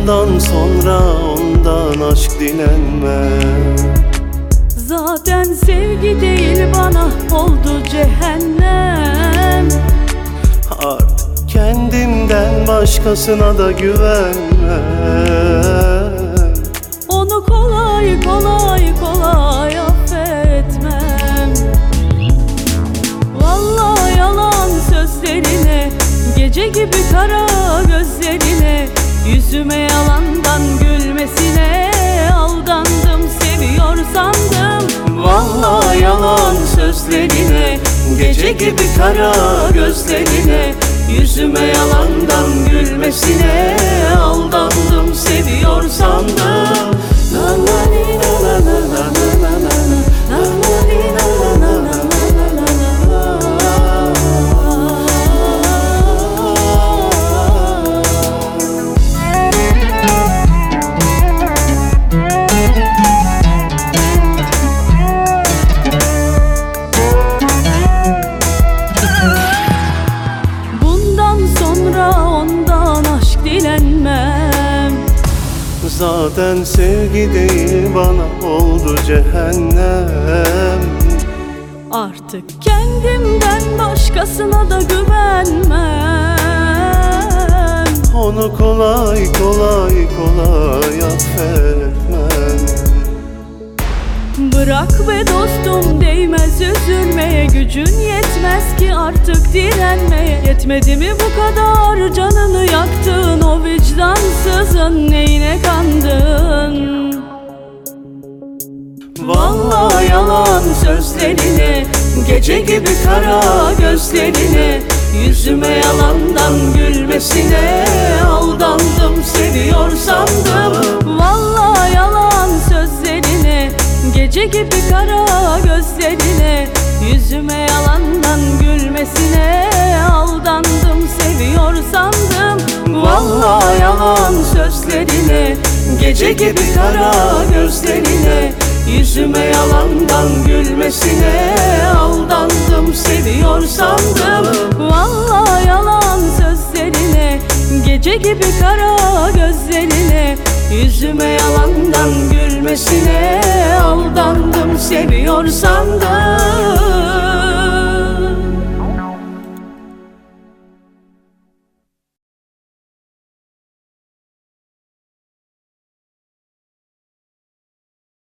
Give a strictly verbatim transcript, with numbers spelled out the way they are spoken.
Bundan sonra ondan aşk dilenme. Zaten sevgi değil bana oldu cehennem. Artık kendimden başkasına da güvenmem. Onu kolay kolay kolay affetmem. Vallahi yalan sözlerine, gece gibi kara gözlerine, yüzüme yalandan gülmesine aldandım, seviyor sandım. Vallahi yalan sözlerine, gece gibi kara gözlerine, yüzüme yalandan gülmesine aldandım, seviyor sandım. La la li la la la la la la la, la la li la la la la la la la. Bundan sonra ondan aşk dilenmem. Zaten sevgi değil bana oldu cehennem. Artık kendimden başkasına da güvenmem. Onu kolay kolay kolay affetmem. Bırak be dostum, değmez üzülmeye, gücün yetmez ki artık direnmeye. Yetmedi mi bu kadar canını yaktın, o vicdansızın neyine kandın? Vallahi yalan sözlerine, gece gibi kara gözlerine, yüzüme yalandan gülmesine aldandım, seviyor sandım. Vallahi yalan sözlerine, gece gibi kara gözlerine, yüzüme yalandan gülmesine aldandım, seviyor sandım. Vallahi yalan sözlerine, gece gibi kara gözlerine, yüzüme yalandan gülmesine aldandım, seviyor sandım. Vallahi yalan sözlerine, gece gibi kara gözlerine, yüzüme yalandan gülmesine aldandım, seviyor sandım.